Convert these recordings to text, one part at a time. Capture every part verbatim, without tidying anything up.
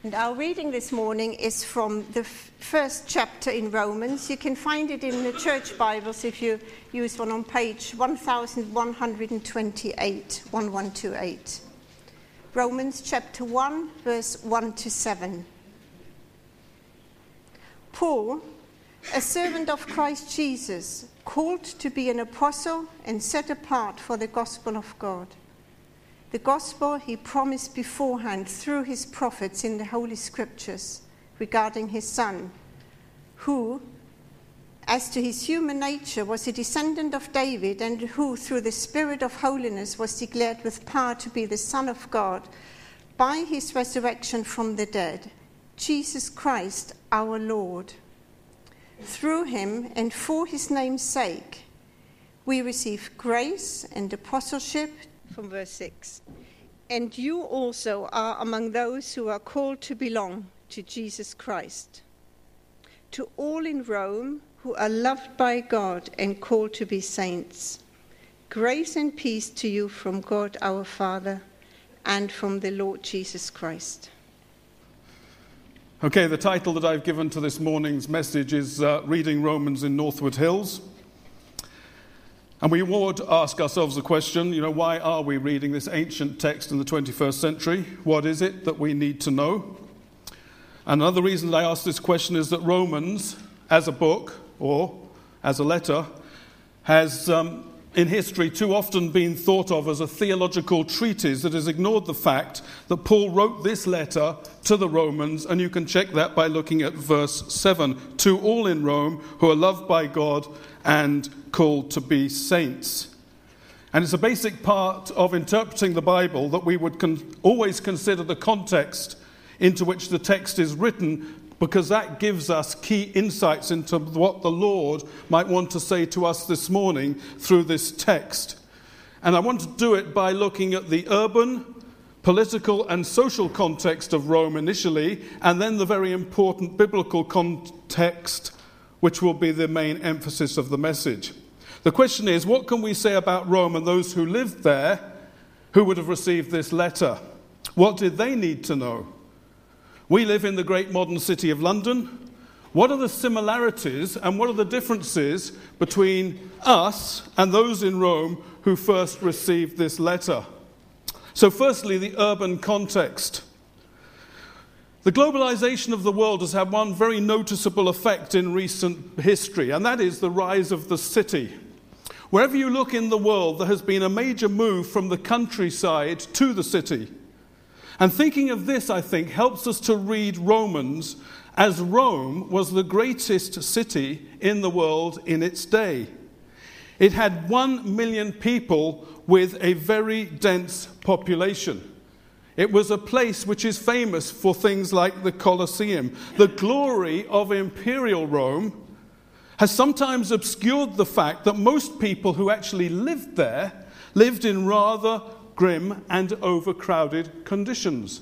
And our reading this morning is from the f- first chapter in Romans. You can find it in the church Bibles if you use one on page eleven twenty-eight, eleven twenty-eight. Romans chapter one, verse one to seven. Paul, a servant of Christ Jesus, called to be an apostle and set apart for the gospel of God. The gospel he promised beforehand through his prophets in the Holy Scriptures regarding his Son, who, as to his human nature, was a descendant of David, and who, through the Spirit of holiness, was declared with power to be the Son of God by his resurrection from the dead, Jesus Christ our Lord. Through him and for his name's sake, we receive grace and apostleship. From verse six. And you also are among those who are called to belong to Jesus Christ. To all in Rome who are loved by God and called to be saints, grace and peace to you from God our Father and from the Lord Jesus Christ. Okay, the title that I've given to this morning's message is uh, Reading Romans in Northwood Hills. And we would ask ourselves the question, you know, why are we reading this ancient text in the twenty-first century? What is it that we need to know? And another reason that I ask this question is that Romans, as a book or as a letter, has um, in history too often been thought of as a theological treatise that has ignored the fact that Paul wrote this letter to the Romans, and you can check that by looking at verse seven. To all in Rome who are loved by God and called to be saints. And it's a basic part of interpreting the Bible that we would con- always consider the context into which the text is written, because that gives us key insights into what the Lord might want to say to us this morning through this text. And I want to do it by looking at the urban, political and social context of Rome initially, and then the very important biblical context, which will be the main emphasis of the message. The question is, what can we say about Rome and those who lived there who would have received this letter? What did they need to know? We live in the great modern city of London. What are the similarities and what are the differences between us and those in Rome who first received this letter? So firstly, the urban context. The globalization of the world has had one very noticeable effect in recent history, and that is the rise of the city. Wherever you look in the world, there has been a major move from the countryside to the city. And thinking of this, I think, helps us to read Romans as Rome was the greatest city in the world in its day. It had one million people with a very dense population. It was a place which is famous for things like the Colosseum. The glory of imperial Rome has sometimes obscured the fact that most people who actually lived there lived in rather grim and overcrowded conditions.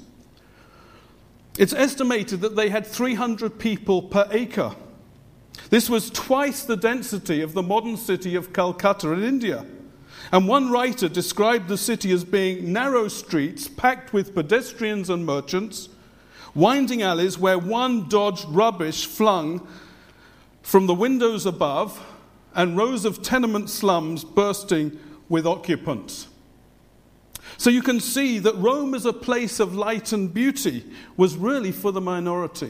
It's estimated that they had three hundred people per acre. This was twice the density of the modern city of Calcutta in India. And one writer described the city as being narrow streets packed with pedestrians and merchants, winding alleys where one dodged rubbish flung from the windows above, and rows of tenement slums bursting with occupants. So you can see that Rome as a place of light and beauty was really for the minority.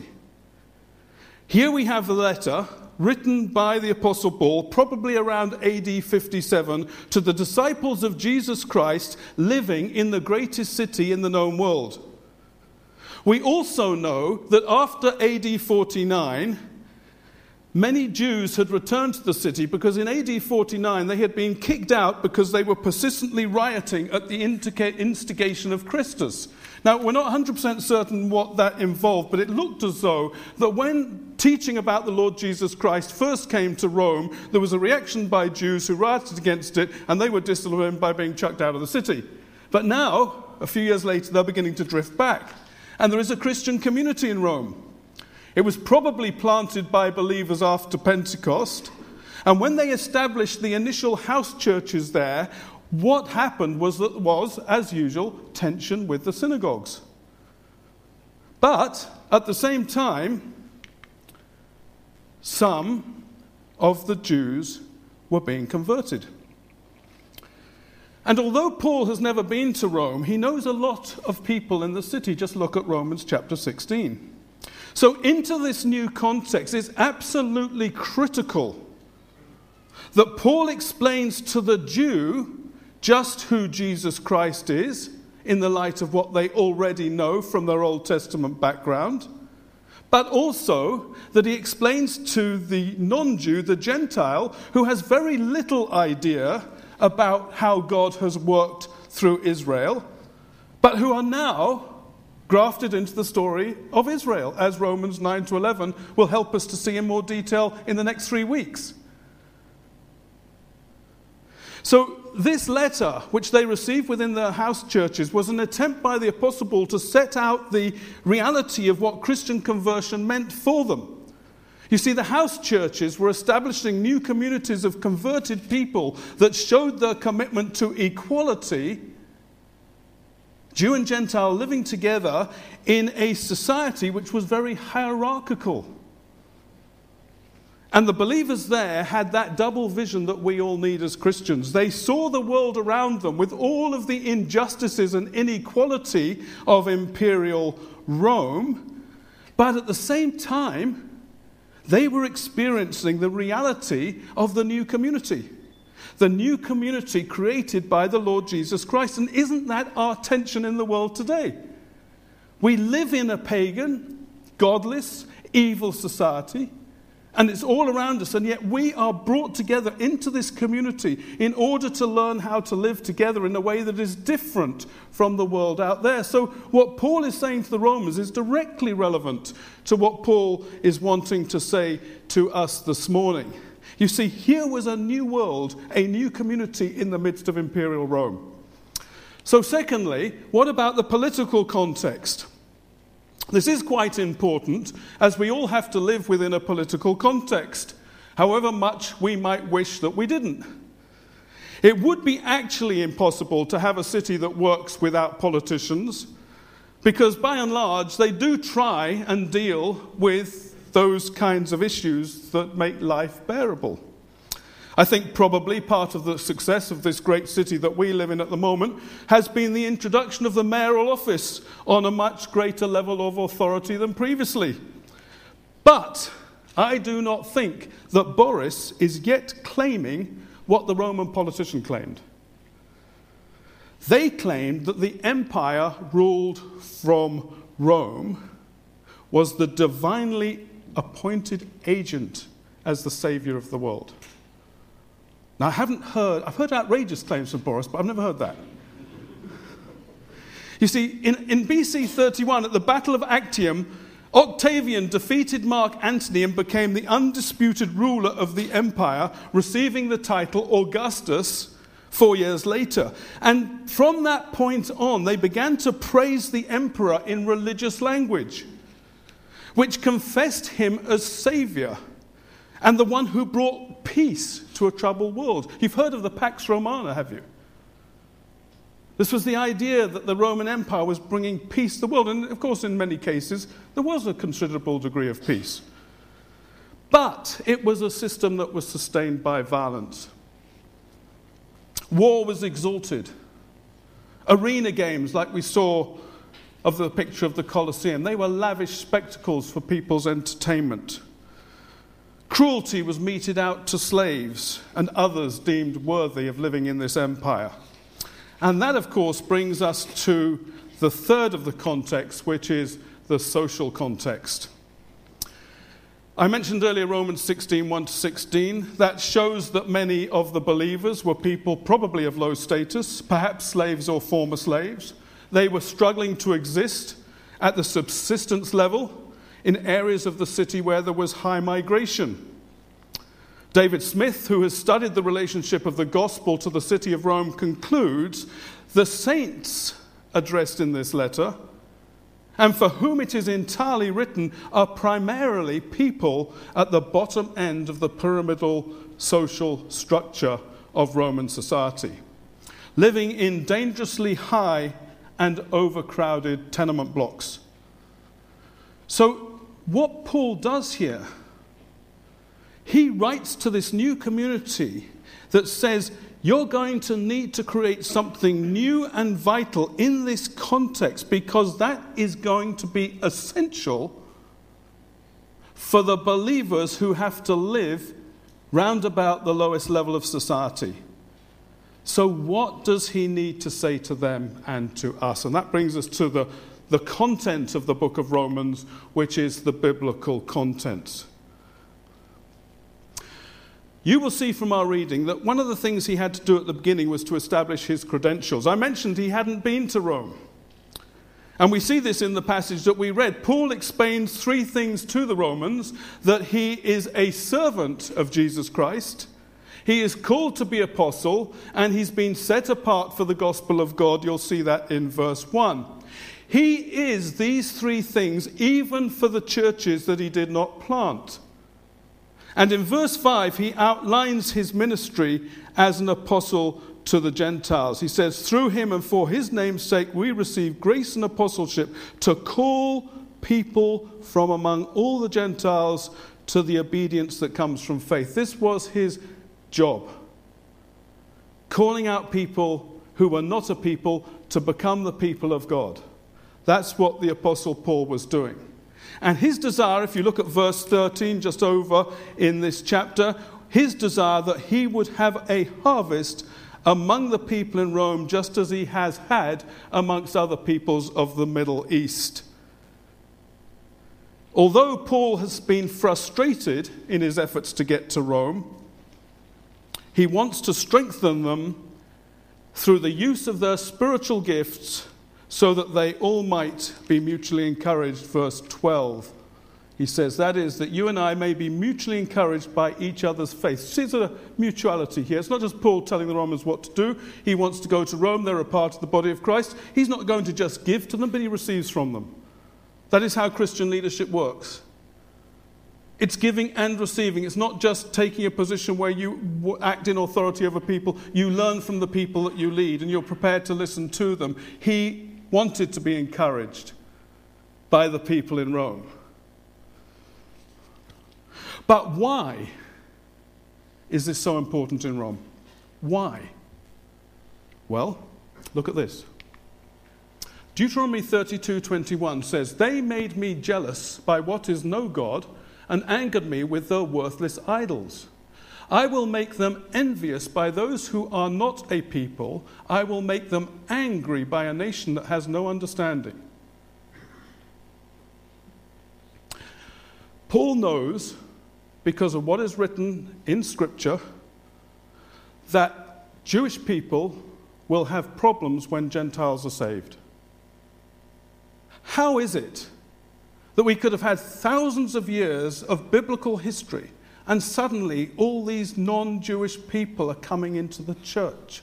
Here we have a letter written by the Apostle Paul, probably around A D fifty-seven, to the disciples of Jesus Christ living in the greatest city in the known world. We also know that after A D forty-nine, many Jews had returned to the city because in A D forty-nine they had been kicked out because they were persistently rioting at the instigation of Christus. Now, we're not one hundred percent certain what that involved, but it looked as though that when teaching about the Lord Jesus Christ first came to Rome, there was a reaction by Jews who rioted against it, and they were disciplined by being chucked out of the city. But now, a few years later, they're beginning to drift back. And there is a Christian community in Rome. It was probably planted by believers after Pentecost. And when they established the initial house churches there, what happened was, that was, as usual, tension with the synagogues. But at the same time, some of the Jews were being converted. And although Paul has never been to Rome, he knows a lot of people in the city. Just look at Romans chapter sixteen. So into this new context, it's absolutely critical that Paul explains to the Jew just who Jesus Christ is in the light of what they already know from their Old Testament background, but also that he explains to the non-Jew, the Gentile, who has very little idea about how God has worked through Israel, but who are now grafted into the story of Israel, as Romans nine to eleven will help us to see in more detail in the next three weeks. So this letter, which they received within their house churches, was an attempt by the Apostle Paul to set out the reality of what Christian conversion meant for them. You see, the house churches were establishing new communities of converted people that showed their commitment to equality, Jew and Gentile living together in a society which was very hierarchical. And the believers there had that double vision that we all need as Christians. They saw the world around them with all of the injustices and inequality of imperial Rome, but at the same time, they were experiencing the reality of the new community. The new community created by the Lord Jesus Christ. And isn't that our tension in the world today? We live in a pagan, godless, evil society. And it's all around us, and yet we are brought together into this community in order to learn how to live together in a way that is different from the world out there. So what Paul is saying to the Romans is directly relevant to what Paul is wanting to say to us this morning. You see, here was a new world, a new community in the midst of imperial Rome. So secondly, what about the political context? This is quite important, as we all have to live within a political context, however much we might wish that we didn't. It would be actually impossible to have a city that works without politicians, because by and large they do try and deal with those kinds of issues that make life bearable. I think probably part of the success of this great city that we live in at the moment has been the introduction of the mayoral office on a much greater level of authority than previously. But I do not think that Boris is yet claiming what the Roman politician claimed. They claimed that the empire ruled from Rome was the divinely appointed agent as the savior of the world. Now, I haven't heard, I've heard outrageous claims from Boris, but I've never heard that. You see, in, in B C thirty-one, at the Battle of Actium, Octavian defeated Mark Antony and became the undisputed ruler of the empire, receiving the title Augustus four years later. And from that point on, they began to praise the emperor in religious language, which confessed him as savior and the one who brought peace to a troubled world. You've heard of the Pax Romana, have you? This was the idea that the Roman Empire was bringing peace to the world. And of course, in many cases, there was a considerable degree of peace. But it was a system that was sustained by violence. War was exalted. Arena games, like we saw of the picture of the Colosseum, they were lavish spectacles for people's entertainment. Cruelty was meted out to slaves and others deemed worthy of living in this empire. And that, of course, brings us to the third of the context, which is the social context. I mentioned earlier Romans sixteen, one to sixteen. That shows that many of the believers were people probably of low status, perhaps slaves or former slaves. They were struggling to exist at the subsistence level in areas of the city where there was high migration. David Smith, who has studied the relationship of the gospel to the city of Rome, concludes the saints addressed in this letter, and for whom it is entirely written, are primarily people at the bottom end of the pyramidal social structure of Roman society, living in dangerously high and overcrowded tenement blocks. So what Paul does here, he writes to this new community that says, you're going to need to create something new and vital in this context, because that is going to be essential for the believers who have to live round about the lowest level of society. So what does he need to say to them and to us? And that brings us to the, the content of the book of Romans, which is the biblical content. You will see from our reading that one of the things he had to do at the beginning was to establish his credentials. I mentioned he hadn't been to Rome. And we see this in the passage that we read. Paul explains three things to the Romans: that he is a servant of Jesus Christ, he is called to be apostle, and he's been set apart for the gospel of God. You'll see that in verse one. He is these three things even for the churches that he did not plant. And in verse five, he outlines his ministry as an apostle to the Gentiles. He says, through him and for his name's sake, we receive grace and apostleship to call people from among all the Gentiles to the obedience that comes from faith. This was his job. Calling out people who were not a people to become the people of God. That's what the Apostle Paul was doing. And his desire, if you look at verse thirteen, just over in this chapter, his desire that he would have a harvest among the people in Rome, just as he has had amongst other peoples of the Middle East. Although Paul has been frustrated in his efforts to get to Rome, he wants to strengthen them through the use of their spiritual gifts so that they all might be mutually encouraged. Verse twelve, he says, that is, that you and I may be mutually encouraged by each other's faith. See, there's a mutuality here. It's not just Paul telling the Romans what to do. He wants to go to Rome. They're a part of the body of Christ. He's not going to just give to them, but he receives from them. That is how Christian leadership works. It's giving and receiving. It's not just taking a position where you act in authority over people. You learn from the people that you lead, and you're prepared to listen to them. He wanted to be encouraged by the people in Rome. But why is this so important in Rome? Why? Well, look at this. Deuteronomy thirty-two twenty-one says, they made me jealous by what is no God, and angered me with their worthless idols. I will make them envious by those who are not a people. I will make them angry by a nation that has no understanding. Paul knows, because of what is written in Scripture, that Jewish people will have problems when Gentiles are saved. How is it that we could have had thousands of years of biblical history and suddenly all these non-Jewish people are coming into the church?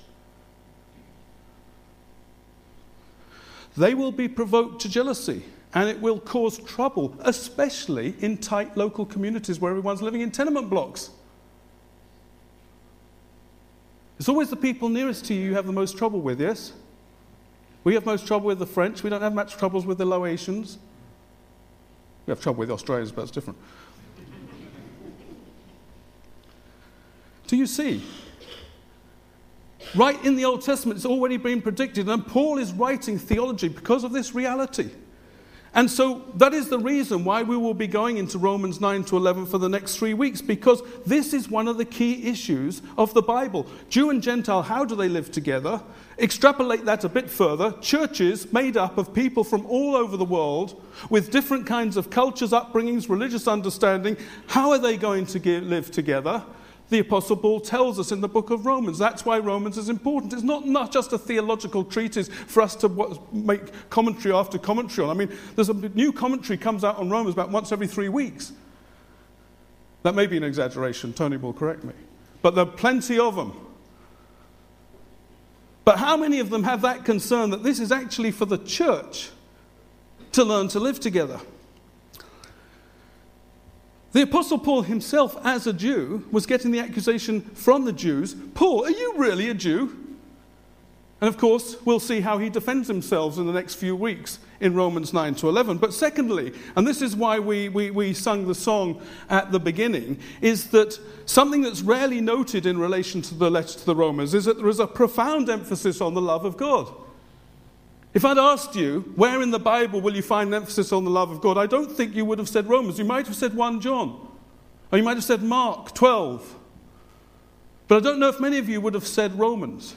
They will be provoked to jealousy, and it will cause trouble, especially in tight local communities where everyone's living in tenement blocks. It's always the people nearest to you you have the most trouble with, yes? We have most trouble with the French. We don't have much troubles with the Laotians. We have trouble with the Australians, but it's different. Do you see? Right in the Old Testament, it's already been predicted, and Paul is writing theology because of this reality. And so that is the reason why we will be going into Romans nine to eleven for the next three weeks, because this is one of the key issues of the Bible. Jew and Gentile, how do they live together? Extrapolate that a bit further. Churches made up of people from all over the world with different kinds of cultures, upbringings, religious understanding. How are they going to give, live together? The Apostle Paul tells us in the book of Romans. That's why Romans is important. It's not, not just a theological treatise for us to what, make commentary after commentary on. I mean, there's a new commentary comes out on Romans about once every three weeks. That may be an exaggeration. Tony will correct me. But there are plenty of them. But how many of them have that concern that this is actually for the church to learn to live together? The Apostle Paul himself, as a Jew, was getting the accusation from the Jews, Paul, are you really a Jew? And of course, we'll see how he defends himself in the next few weeks in Romans nine to eleven. But secondly, and this is why we, we, we sung the song at the beginning, is that something that's rarely noted in relation to the letter to the Romans is that there is a profound emphasis on the love of God. If I'd asked you, where in the Bible will you find emphasis on the love of God, I don't think you would have said Romans. You might have said First John, or you might have said Mark twelve. But I don't know if many of you would have said Romans.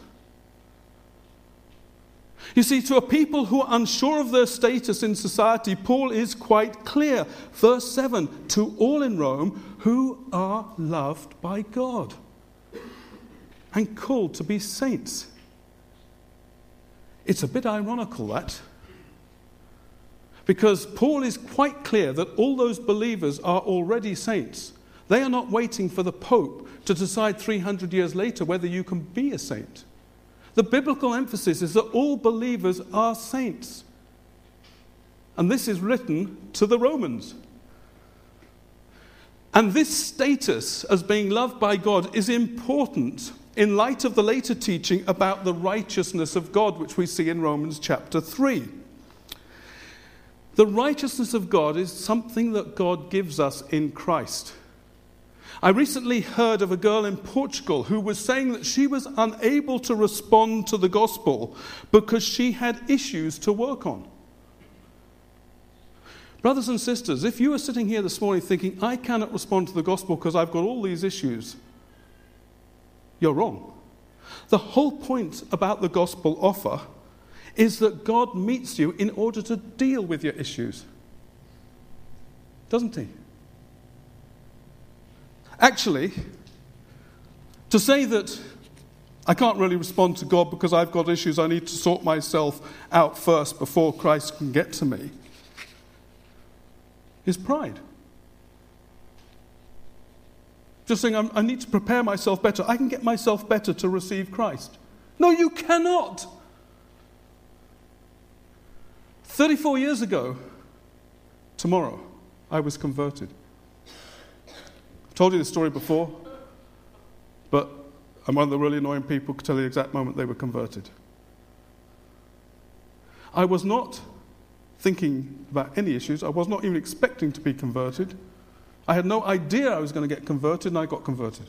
You see, to a people who are unsure of their status in society, Paul is quite clear. Verse seven, to all in Rome who are loved by God and called to be saints. It's a bit ironical, that, because Paul is quite clear that all those believers are already saints. They are not waiting for the Pope to decide three hundred years later whether you can be a saint. The biblical emphasis is that all believers are saints. And this is written to the Romans. And this status as being loved by God is important in light of the later teaching about the righteousness of God, which we see in Romans chapter three. The righteousness of God is something that God gives us in Christ. I recently heard of a girl in Portugal who was saying that she was unable to respond to the gospel because she had issues to work on. Brothers and sisters, if you are sitting here this morning thinking, I cannot respond to the gospel because I've got all these issues, you're wrong. The whole point about the gospel offer is that God meets you in order to deal with your issues. Doesn't he? Actually, to say that I can't really respond to God because I've got issues, I need to sort myself out first before Christ can get to me, is pride. Just saying, I'm, I need to prepare myself better. I can get myself better to receive Christ. No, you cannot. thirty-four years ago, tomorrow, I was converted. I've told you this story before, but I'm one of the really annoying people who can tell you the exact moment they were converted. I was not thinking about any issues. I was not even expecting to be converted. I had no idea I was going to get converted, and I got converted.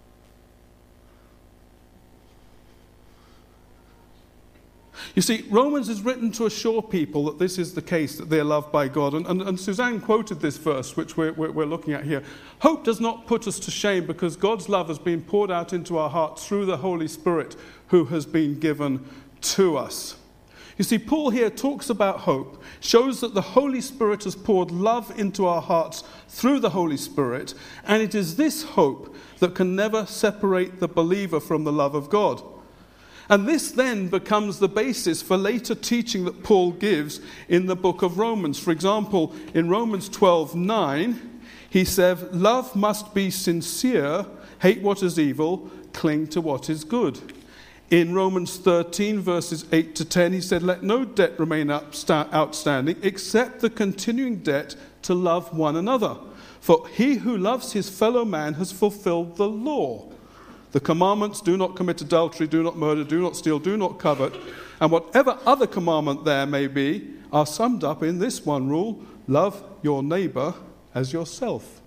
You see, Romans is written to assure people that this is the case, that they are loved by God. And, and, and Suzanne quoted this verse, which we're, we're, we're looking at here. Hope does not put us to shame because God's love has been poured out into our hearts through the Holy Spirit who has been given to us. You see, Paul here talks about hope, shows that the Holy Spirit has poured love into our hearts through the Holy Spirit, and it is this hope that can never separate the believer from the love of God. And this then becomes the basis for later teaching that Paul gives in the book of Romans. For example, in Romans twelve nine, he said, love must be sincere, hate what is evil, cling to what is good. In Romans thirteen, verses eight to ten, he said, let no debt remain outstanding except the continuing debt to love one another. For he who loves his fellow man has fulfilled the law. The commandments, do not commit adultery, do not murder, do not steal, do not covet, and whatever other commandment there may be, are summed up in this one rule, love your neighbor as yourself.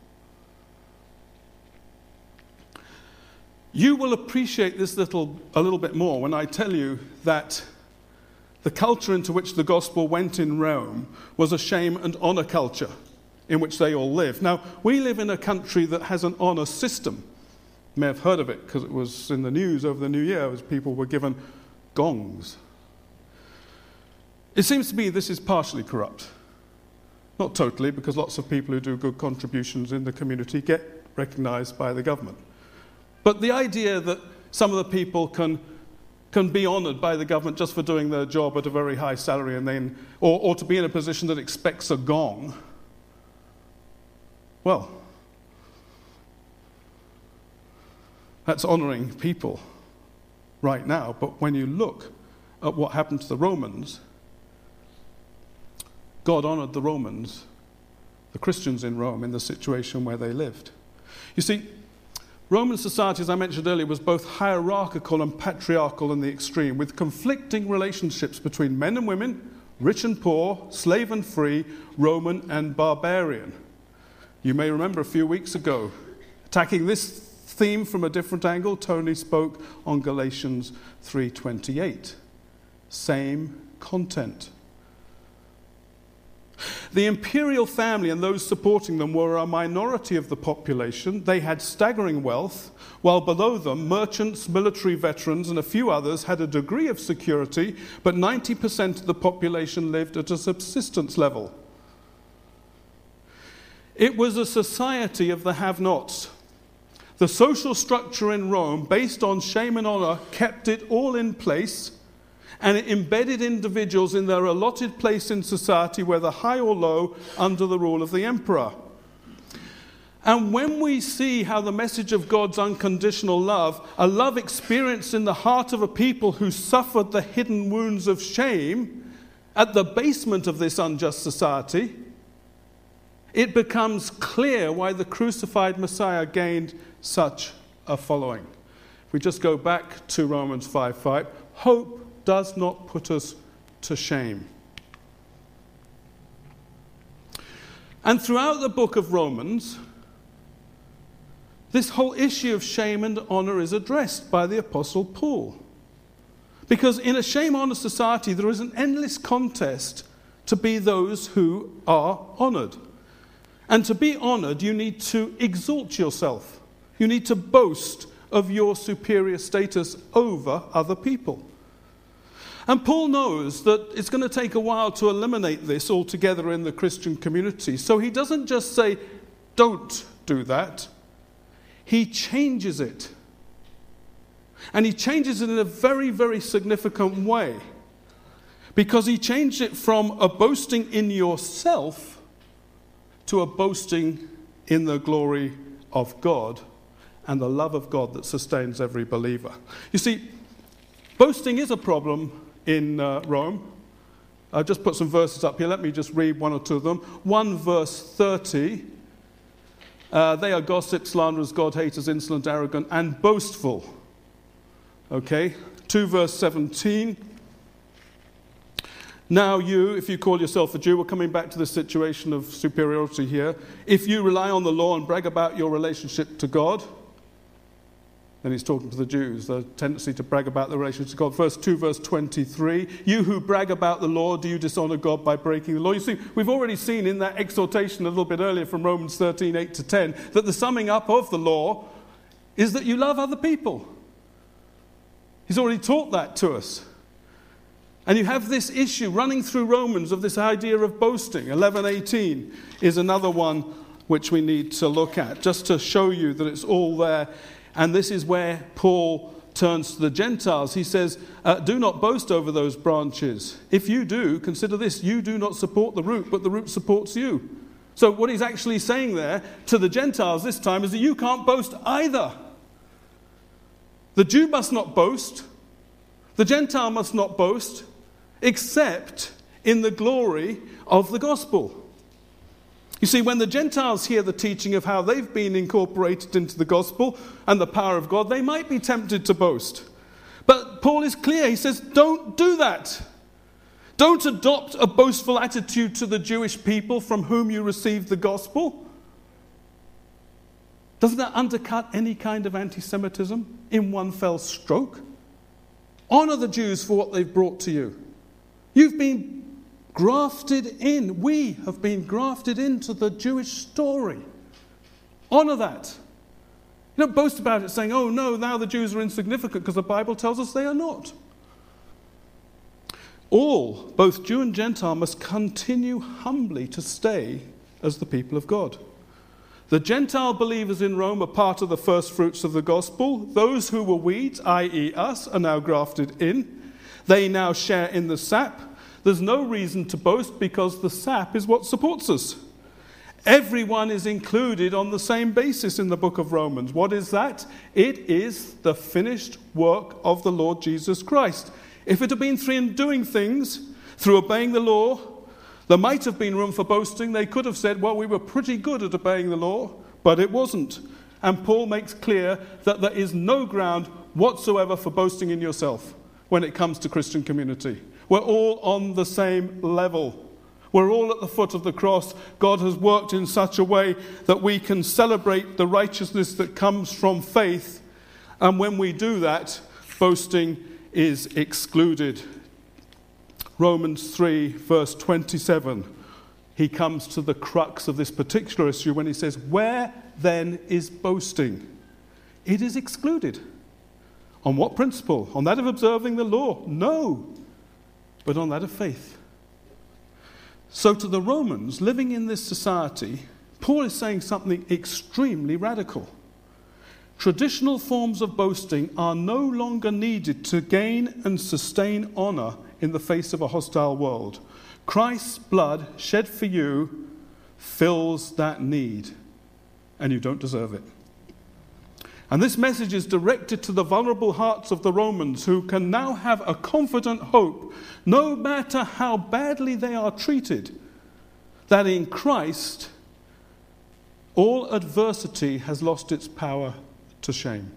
You will appreciate this little a little bit more when I tell you that the culture into which the gospel went in Rome was a shame and honor culture in which they all lived. Now, we live in a country that has an honor system. You may have heard of it because it was in the news over the New Year as people were given gongs. It seems to me this is partially corrupt. Not totally, because lots of people who do good contributions in the community get recognized by the government. But the idea that some of the people can can be honored by the government just for doing their job at a very high salary and then or, or to be in a position that expects a gong, well, that's honoring people right now. But when you look at what happened to the Romans, God honored the Romans, the Christians in Rome, in the situation where they lived. You see, Roman society, as I mentioned earlier, was both hierarchical and patriarchal in the extreme, with conflicting relationships between men and women, rich and poor, slave and free, Roman and barbarian. You may remember a few weeks ago, attacking this theme from a different angle, Tony spoke on Galatians three twenty-eight. Same content. The imperial family and those supporting them were a minority of the population. They had staggering wealth, while below them, merchants, military veterans, and a few others had a degree of security, but ninety percent of the population lived at a subsistence level. It was a society of the have-nots. The social structure in Rome, based on shame and honor, kept it all in place, and it embedded individuals in their allotted place in society, whether high or low, under the rule of the emperor. And when we see how the message of God's unconditional love, a love experienced in the heart of a people who suffered the hidden wounds of shame at the basement of this unjust society, it becomes clear why the crucified Messiah gained such a following. If we just go back to Romans five five, hope does not put us to shame. And throughout the book of Romans, this whole issue of shame and honor is addressed by the Apostle Paul. Because in a shame-honor society, there is an endless contest to be those who are honored. And to be honored, you need to exalt yourself. You need to boast of your superior status over other people. And Paul knows that it's going to take a while to eliminate this altogether in the Christian community. So he doesn't just say, don't do that. He changes it. And he changes it in a very, very significant way. Because he changed it from a boasting in yourself to a boasting in the glory of God and the love of God that sustains every believer. You see, boasting is a problem in uh, Rome. I'll just put some verses up here. Let me just read one or two of them. one verse thirty. Uh, they are gossips, slanderers, God-haters, insolent, arrogant, and boastful. Okay. two verse seventeen. Now you, if you call yourself a Jew, we're coming back to the situation of superiority here. If you rely on the law and brag about your relationship to God, then he's talking to the Jews, the tendency to brag about the relationship to God. Verse two, verse twenty-three, you who brag about the law, do you dishonor God by breaking the law? You see, we've already seen in that exhortation a little bit earlier from Romans thirteen, eight to ten, that the summing up of the law is that you love other people. He's already taught that to us. And you have this issue running through Romans of this idea of boasting. eleven eighteen is another one which we need to look at, just to show you that it's all there. And this is where Paul turns to the Gentiles. He says, uh, do not boast over those branches. If you do, consider this, you do not support the root, but the root supports you. So what he's actually saying there to the Gentiles this time is that you can't boast either. The Jew must not boast. The Gentile must not boast, except in the glory of the gospel. You see, when the Gentiles hear the teaching of how they've been incorporated into the gospel and the power of God, they might be tempted to boast. But Paul is clear. He says, don't do that. Don't adopt a boastful attitude to the Jewish people from whom you received the gospel. Doesn't that undercut any kind of anti-Semitism in one fell stroke? Honor the Jews for what they've brought to you. You've been grafted in. We have been grafted into the Jewish story. Honor that. You don't boast about it saying, oh no, now the Jews are insignificant, because the Bible tells us they are not. All, both Jew and Gentile, must continue humbly to stay as the people of God. The Gentile believers in Rome are part of the first fruits of the gospel. Those who were weeds, that is us, are now grafted in. They now share in the sap. There's no reason to boast because the sap is what supports us. Everyone is included on the same basis in the book of Romans. What is that? It is the finished work of the Lord Jesus Christ. If it had been through doing things, through obeying the law, there might have been room for boasting. They could have said, well, we were pretty good at obeying the law, but it wasn't. And Paul makes clear that there is no ground whatsoever for boasting in yourself when it comes to Christian community. We're all on the same level. We're all at the foot of the cross. God has worked in such a way that we can celebrate the righteousness that comes from faith. And when we do that, boasting is excluded. Romans three, verse twenty-seven. He comes to the crux of this particular issue when he says, where then is boasting? It is excluded. On what principle? On that of observing the law? No, but on that of faith. So to the Romans living in this society, Paul is saying something extremely radical. Traditional forms of boasting are no longer needed to gain and sustain honor in the face of a hostile world. Christ's blood shed for you fills that need, and you don't deserve it. And this message is directed to the vulnerable hearts of the Romans, who can now have a confident hope, no matter how badly they are treated, that in Christ all adversity has lost its power to shame.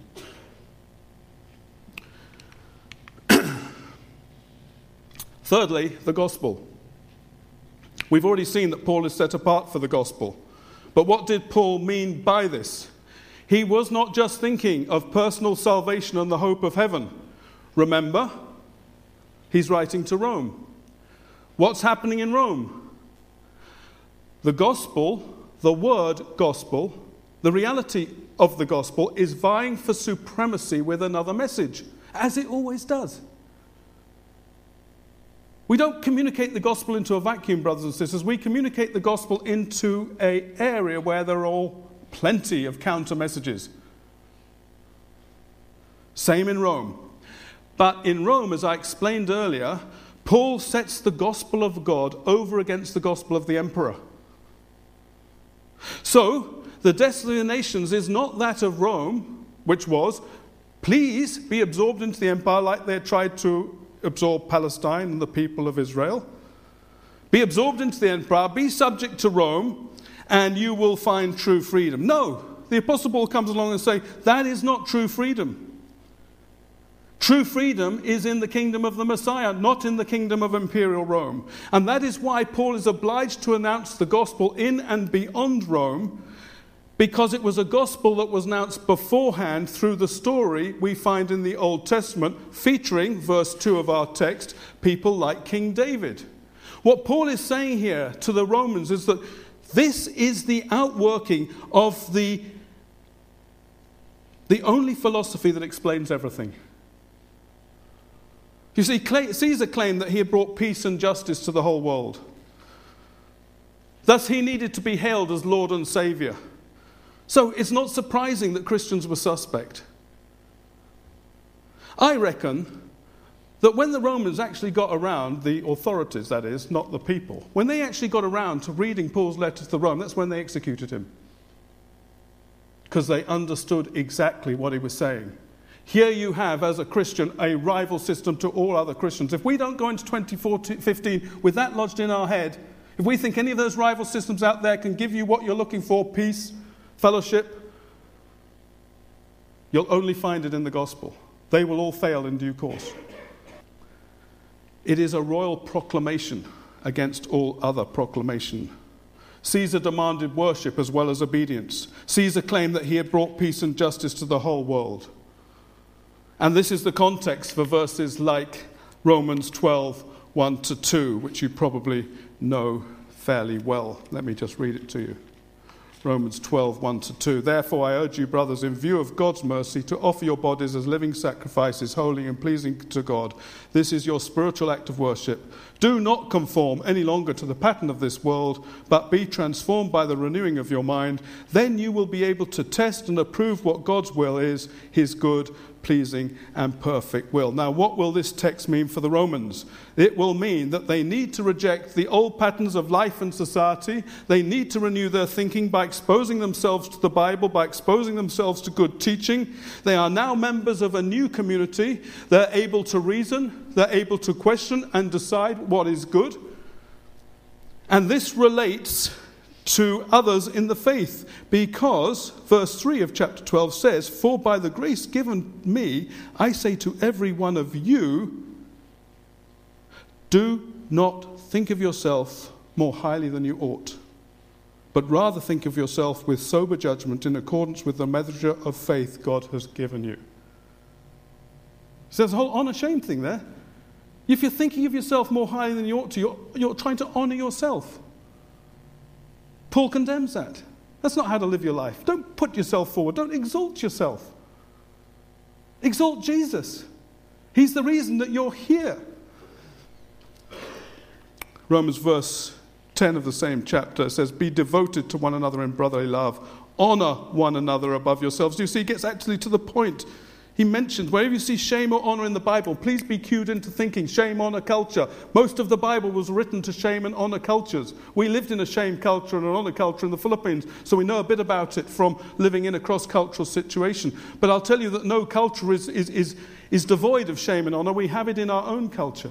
Thirdly, the gospel. We've already seen that Paul is set apart for the gospel. But what did Paul mean by this? He was not just thinking of personal salvation and the hope of heaven. Remember, he's writing to Rome. What's happening in Rome? The gospel, the word gospel, the reality of the gospel is vying for supremacy with another message, as it always does. We don't communicate the gospel into a vacuum, brothers and sisters. We communicate the gospel into an area where there are all plenty of counter messages. Same in Rome. But in Rome, as I explained earlier, Paul sets the gospel of God over against the gospel of the emperor. So, the destiny of the nations is not that of Rome, which was, please be absorbed into the empire like they tried to absorb Palestine and the people of Israel. Be absorbed into the empire, be subject to Rome, and you will find true freedom. No, the Apostle Paul comes along and says, that is not true freedom. True freedom is in the kingdom of the Messiah, not in the kingdom of imperial Rome. And that is why Paul is obliged to announce the gospel in and beyond Rome, because it was a gospel that was announced beforehand through the story we find in the Old Testament, featuring, verse two of our text, people like King David. What Paul is saying here to the Romans is that this is the outworking of the, the only philosophy that explains everything. You see, Caesar claimed that he had brought peace and justice to the whole world. Thus, he needed to be hailed as Lord and Saviour. So it's not surprising that Christians were suspect. I reckon that when the Romans actually got around, the authorities, that is, not the people, when they actually got around to reading Paul's letter to Rome, that's when they executed him. Because they understood exactly what he was saying. Here you have, as a Christian, a rival system to all other Christians. If we don't go into twenty fifteen with that lodged in our head, if we think any of those rival systems out there can give you what you're looking for, peace, fellowship, you'll only find it in the gospel. They will all fail in due course. It is a royal proclamation against all other proclamation. Caesar demanded worship as well as obedience. Caesar claimed that he had brought peace and justice to the whole world. And this is the context for verses like Romans twelve, one to two, which you probably know fairly well. Let me just read it to you. Romans twelve, one to two. Therefore I urge you, brothers, in view of God's mercy, to offer your bodies as living sacrifices, holy and pleasing to God. This is your spiritual act of worship. Do not conform any longer to the pattern of this world, but be transformed by the renewing of your mind. Then you will be able to test and approve what God's will is, his good, pleasing and perfect will. Now, what will this text mean for the Romans? It will mean that they need to reject the old patterns of life and society. They need to renew their thinking by exposing themselves to the Bible, by exposing themselves to good teaching. They are now members of a new community. They're able to reason, they're able to question and decide what is good. And this relates to others in the faith. Because, verse three of chapter twelve says, "For by the grace given me, I say to every one of you, do not think of yourself more highly than you ought, but rather think of yourself with sober judgment in accordance with the measure of faith God has given you." So there's a whole honour-shame thing there. If you're thinking of yourself more highly than you ought to, you're, you're trying to honour yourself. Paul condemns that. That's not how to live your life. Don't put yourself forward. Don't exalt yourself. Exalt Jesus. He's the reason that you're here. Romans verse ten of the same chapter says, "Be devoted to one another in brotherly love. Honour one another above yourselves." Do you see, he gets actually to the point. He mentions, wherever you see shame or honour in the Bible, please be cued into thinking shame, honour culture. Most of the Bible was written to shame and honour cultures. We lived in a shame culture and an honour culture in the Philippines, so we know a bit about it from living in a cross-cultural situation. But I'll tell you that no culture is, is, is, is devoid of shame and honour. We have it in our own culture.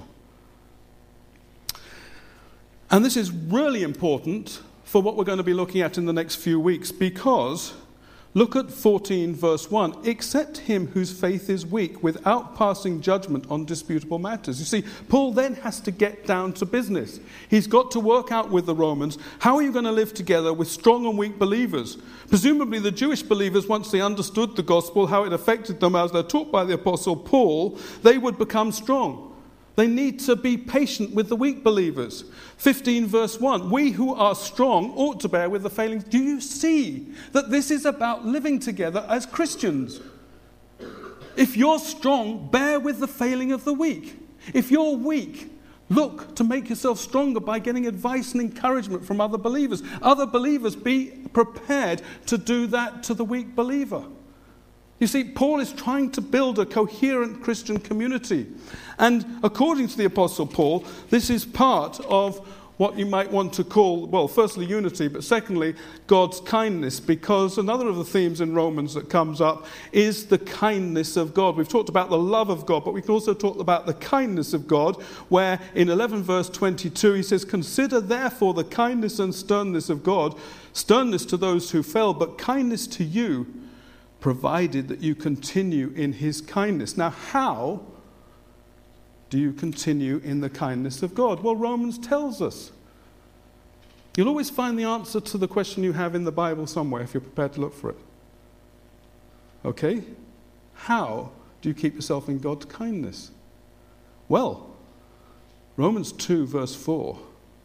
And this is really important for what we're going to be looking at in the next few weeks, because look at fourteen verse one. "Accept him whose faith is weak without passing judgment on disputable matters." You see, Paul then has to get down to business. He's got to work out with the Romans, how are you going to live together with strong and weak believers? Presumably the Jewish believers, once they understood the gospel, how it affected them as they're taught by the Apostle Paul, they would become strong. They need to be patient with the weak believers. fifteen verse one, "We who are strong ought to bear with the failings." Do you see that this is about living together as Christians? If you're strong, bear with the failing of the weak. If you're weak, look to make yourself stronger by getting advice and encouragement from other believers. Other believers, be prepared to do that to the weak believer. You see, Paul is trying to build a coherent Christian community. And according to the Apostle Paul, this is part of what you might want to call, well, firstly, unity, but secondly, God's kindness, because another of the themes in Romans that comes up is the kindness of God. We've talked about the love of God, but we can also talk about the kindness of God, where in eleven verse twenty-two he says, "Consider therefore the kindness and sternness of God, sternness to those who fell, but kindness to you, provided that you continue in his kindness." Now, how do you continue in the kindness of God? Well, Romans tells us. You'll always find the answer to the question you have in the Bible somewhere if you're prepared to look for it. Okay? How do you keep yourself in God's kindness? Well, Romans two verse four.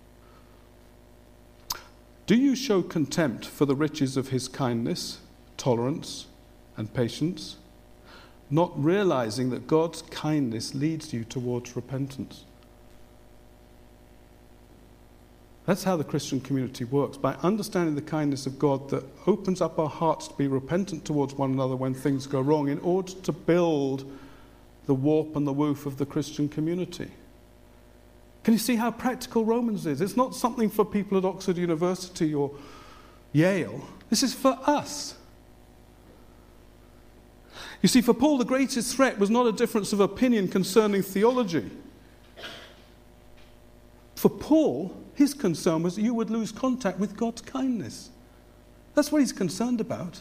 "Do you show contempt for the riches of his kindness, tolerance, and patience, not realizing that God's kindness leads you towards repentance?" That's how the Christian community works, by understanding the kindness of God that opens up our hearts to be repentant towards one another when things go wrong, in order to build the warp and the woof of the Christian community. Can you see how practical Romans is? It's not something for people at Oxford University or Yale. This is for us. You see, for Paul, the greatest threat was not a difference of opinion concerning theology. For Paul, his concern was that you would lose contact with God's kindness. That's what he's concerned about.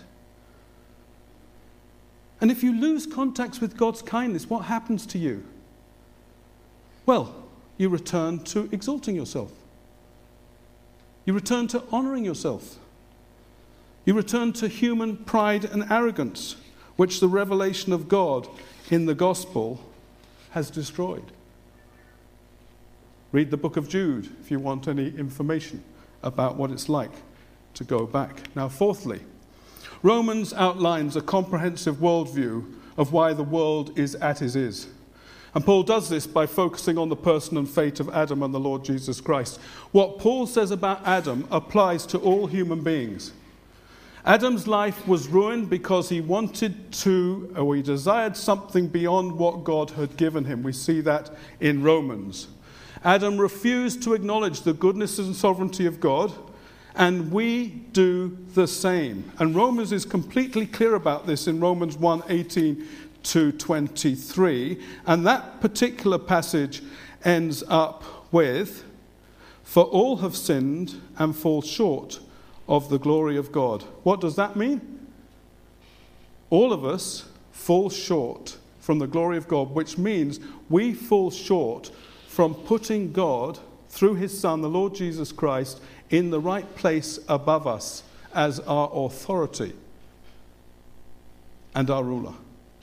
And if you lose contact with God's kindness, what happens to you? Well, you return to exalting yourself. You return to honoring yourself. You return to human pride and arrogance, which the revelation of God in the gospel has destroyed. Read the book of Jude if you want any information about what it's like to go back. Now, fourthly, Romans outlines a comprehensive worldview of why the world is as it is. And Paul does this by focusing on the person and fate of Adam and the Lord Jesus Christ. What Paul says about Adam applies to all human beings. Adam's life was ruined because he wanted to, or he desired something beyond what God had given him. We see that in Romans. Adam refused to acknowledge the goodness and sovereignty of God, and we do the same. And Romans is completely clear about this in Romans one, eighteen to twenty-three. And that particular passage ends up with, "For all have sinned and fall short of the glory of God. What does that mean? All of us fall short from the glory of God, which means we fall short from putting God, through his Son, the Lord Jesus Christ, in the right place above us as our authority and our ruler.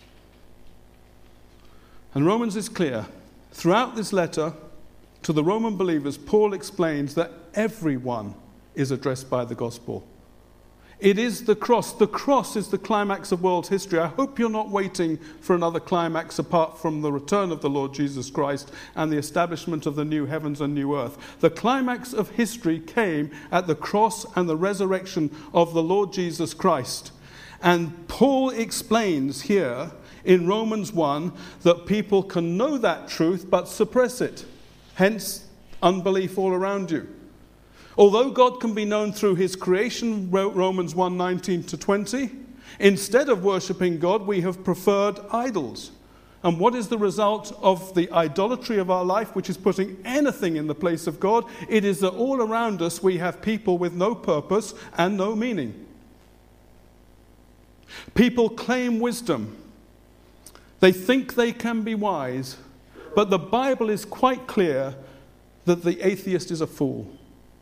And Romans is clear. Throughout this letter to the Roman believers, Paul explains that everyone is addressed by the gospel. It is the cross. The cross is the climax of world history. I hope you're not waiting for another climax apart from the return of the Lord Jesus Christ and the establishment of the new heavens and new earth. The climax of history came at the cross and the resurrection of the Lord Jesus Christ. And Paul explains here in Romans one that people can know that truth but suppress it. Hence, unbelief all around you. Although God can be known through his creation, Romans one, nineteen to twenty, instead of worshipping God, we have preferred idols. And what is the result of the idolatry of our life, which is putting anything in the place of God? It is that all around us we have people with no purpose and no meaning. People claim wisdom. They think they can be wise, but the Bible is quite clear that the atheist is a fool.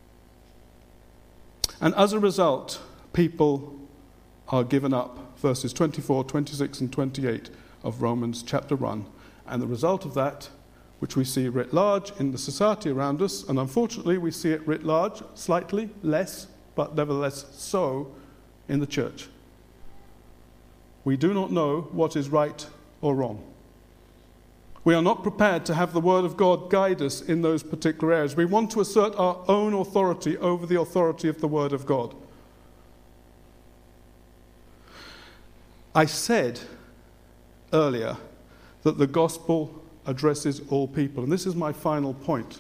And as a result, people are given up. Verses twenty-four, twenty-six, and twenty-eight of Romans chapter one. And the result of that, which we see writ large in the society around us, and unfortunately we see it writ large, slightly less, but nevertheless so, in the church. We do not know what is right or wrong. We are not prepared to have the Word of God guide us in those particular areas. We want to assert our own authority over the authority of the Word of God. I said earlier that the gospel addresses all people, and this is my final point.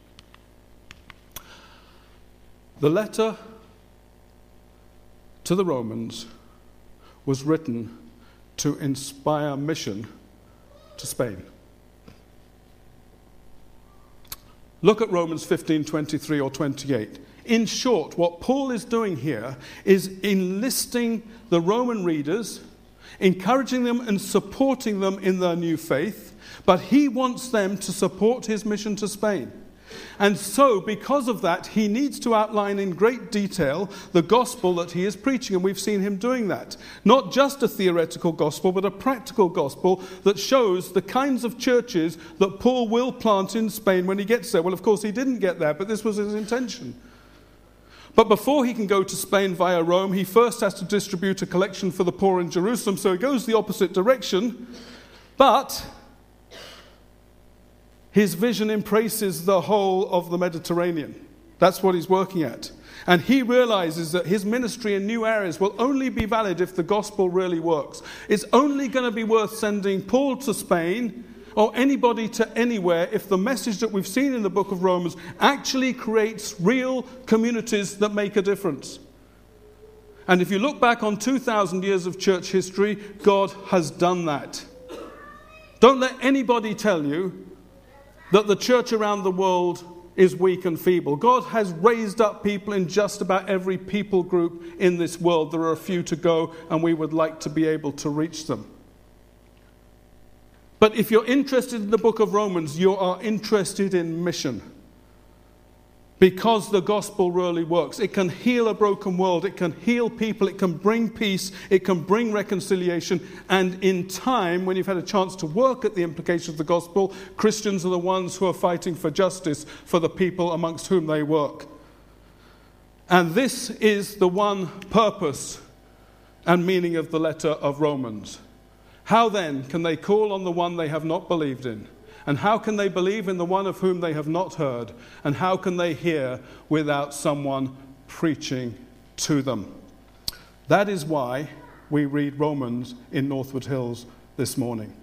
The letter to the Romans was written to inspire mission to Spain. Look at Romans fifteen, twenty-three or twenty-eight. In short, what Paul is doing here is enlisting the Roman readers, encouraging them and supporting them in their new faith, but he wants them to support his mission to Spain. And so, because of that, he needs to outline in great detail the gospel that he is preaching, and we've seen him doing that. Not just a theoretical gospel, but a practical gospel that shows the kinds of churches that Paul will plant in Spain when he gets there. Well, of course, he didn't get there, but this was his intention. But before he can go to Spain via Rome, he first has to distribute a collection for the poor in Jerusalem, so he goes the opposite direction. But his vision embraces the whole of the Mediterranean. That's what he's working at. And he realizes that his ministry in new areas will only be valid if the gospel really works. It's only going to be worth sending Paul to Spain or anybody to anywhere if the message that we've seen in the book of Romans actually creates real communities that make a difference. And if you look back on two thousand years of church history, God has done that. Don't let anybody tell you that the church around the world is weak and feeble. God has raised up people in just about every people group in this world. There are a few to go, and we would like to be able to reach them. But if you're interested in the book of Romans, you are interested in mission. Because the gospel really works. It can heal a broken world. It can heal people. It can bring peace. It can bring reconciliation. And in time, when you've had a chance to work at the implications of the gospel, Christians are the ones who are fighting for justice for the people amongst whom they work. And this is the one purpose and meaning of the letter of Romans. How then can they call on the one they have not believed in? And how can they believe in the one of whom they have not heard? And how can they hear without someone preaching to them? That is why we read Romans in Northwood Hills this morning.